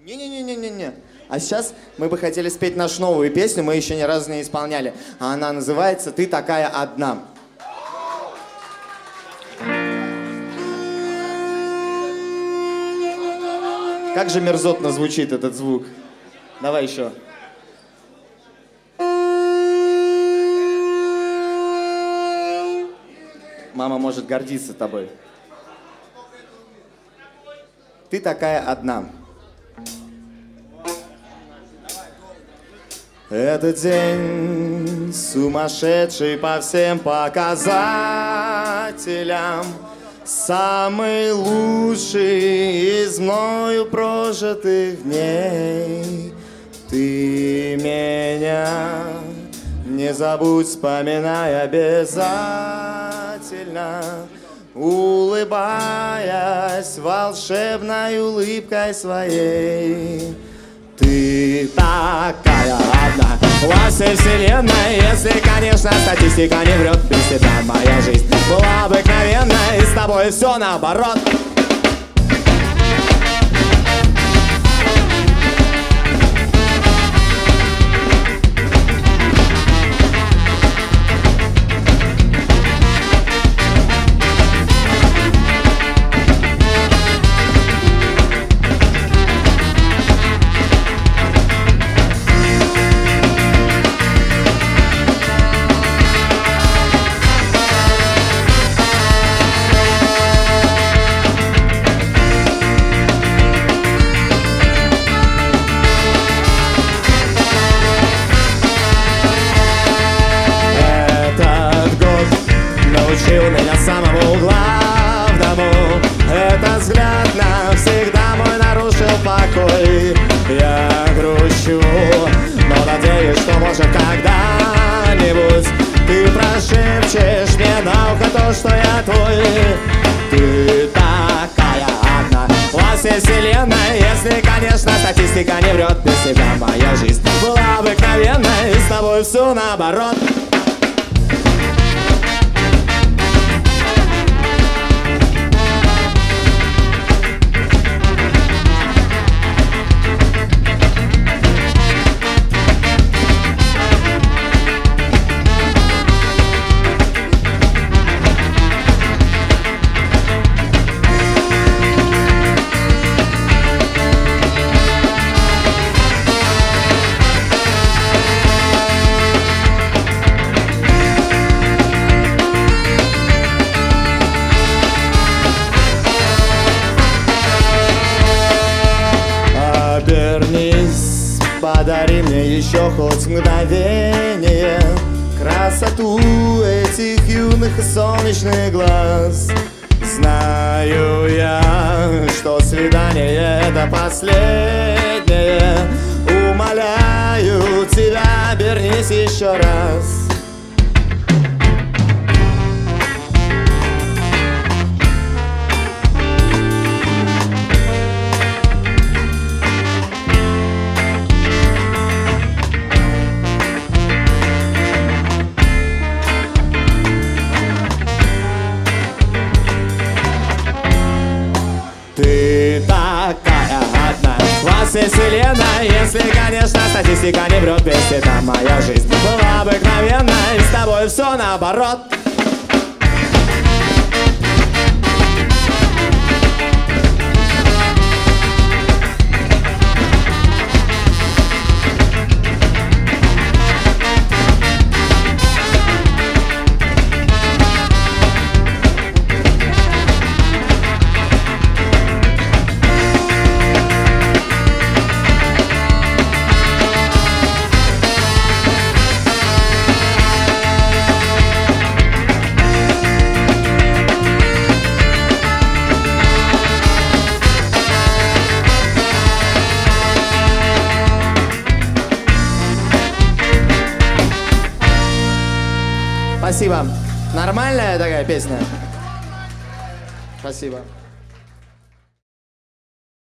Не-не-не-не-не. А сейчас мы бы хотели спеть нашу новую песню, мы еще ни разу не исполняли. А она называется «Ты такая одна». Как же мерзотно звучит этот звук. Давай еще. Мама может гордиться тобой. Ты такая одна. Этот день сумасшедший по всем показателям, самый лучший из мною прожитых дней. Ты меня не забудь, вспоминай обязательно, улыбаясь волшебной улыбкой своей. Ты такая одна во всей вселенной, если, конечно, статистика не врет. Без тебя моя жизнь была обыкновенной, и с тобой все наоборот. Научил меня самому главному. Это взгляд навсегда мой нарушил покой. Я грущу, но надеюсь, что может когда-нибудь ты прошепчешь мне на ухо то, что я твой. Ты такая одна во всей вселенной, если, конечно, статистика не врет. Без тебя моя жизнь была обыкновенной, и с тобой все наоборот. Обернись, подари мне еще хоть мгновение красоту этих юных и солнечных глаз. Знаю я, что свидание это последнее. Умоляю тебя, обернись еще раз. Ты такая одна во всей вселенной, если, конечно, статистика не врет. Без тебя моя жизнь была обыкновенной, и с тобой все наоборот. Спасибо. Нормальная такая песня? Спасибо.